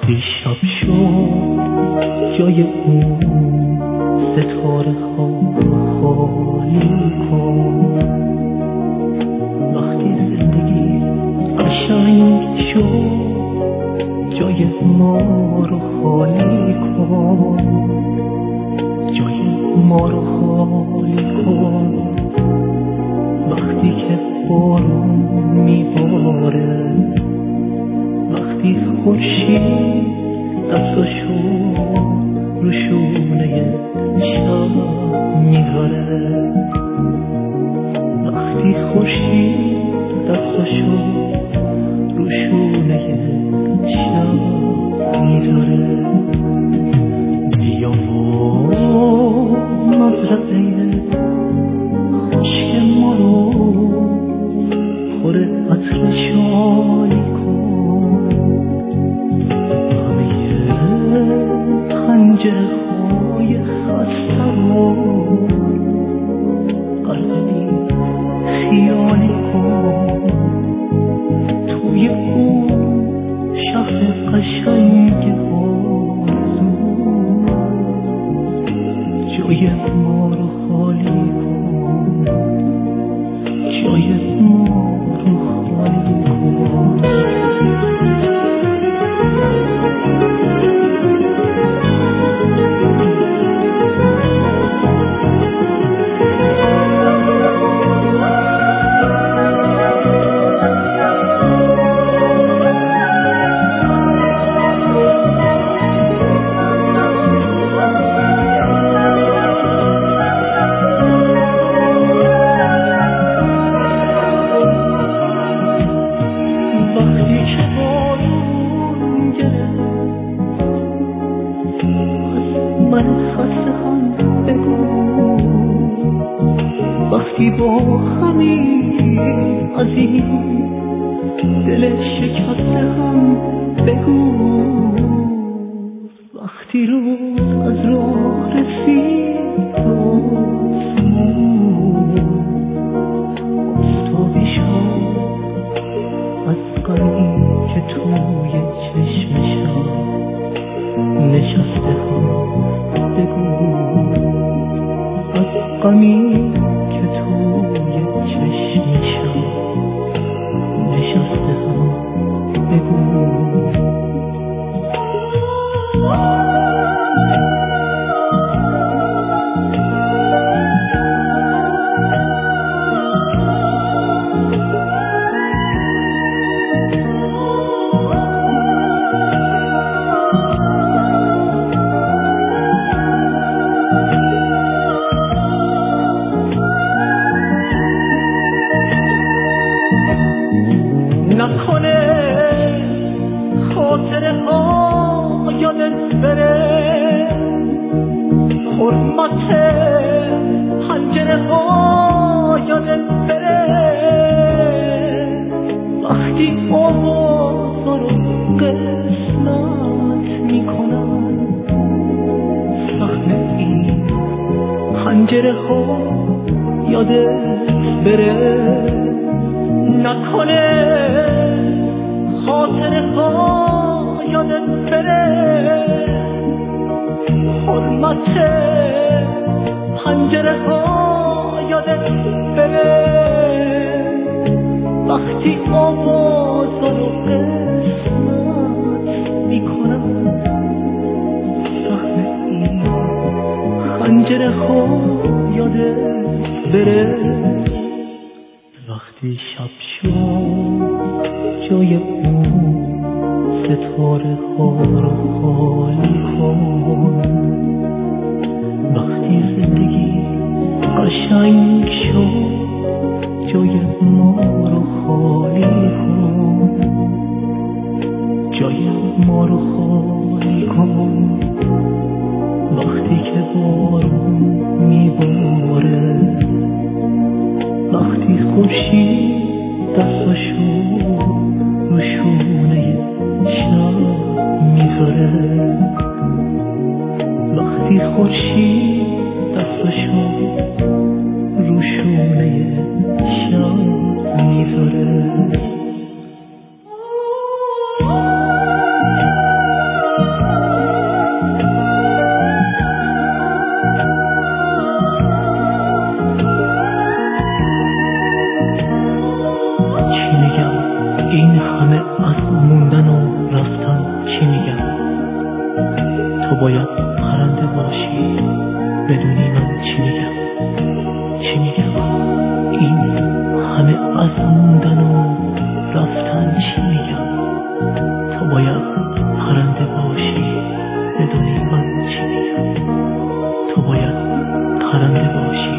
وقتی شب شد جای اون ستاره ها خالی کن، وقتی زندگی قشنگ شد جای ما رو خالی کن، جای ما رو خالی کن. وقتی که بارون میباره، وقتی خورشید دستاشو رو شونه شب میذاره، وقتی خورشید دستاشو رو شونه شب میذاره. بیا و مزرعه خشک ما رو پر عطر شالی کن، همه خنجرهای خسته رو قلبی خیالی کن. توی اون شهر قشنگ آرزو جای ما رو خالی کن، جای ما رو خالی کن. وقتی با همین از این دل شکسته هم بگو، وقتی روز از راه رسید آفتابی شد از غمی که توی چشمشم نشسته هم بگو، از غمی نکنه خاطره ها یادت بره، حرمت پنجره ها یادت بره، وقتی آوازا رو قسمت میکنن صحنه این پنجره ها یادت بره. نکنه خاطره ها یادت بره، حرمت پنجره ها یادت بره، وقتی آوازا رو قسمت میکنن صحنه این پنجره ها یادت بره. وقتی شب شد جای اون ستاره ها رو خالی کن، وقتی زندگی قشنگ شد جای ما رو خالی کن، جای ما رو خالی کن. وقتی که بارون میباره، وقتی خورشید دستاشو رو شونه شب میذاره، وقتی خورشید دستاشو رو شونه شب میذاره. این همه از موندن و رفتن چی میگم؟ تو باید پرنده باشی بدونی من چی میگم. چی میگم؟ این همه از موندن و رفتن چی میگم؟ تو باید پرنده باشی بدونی من چی میگم. تو باید پرنده باشی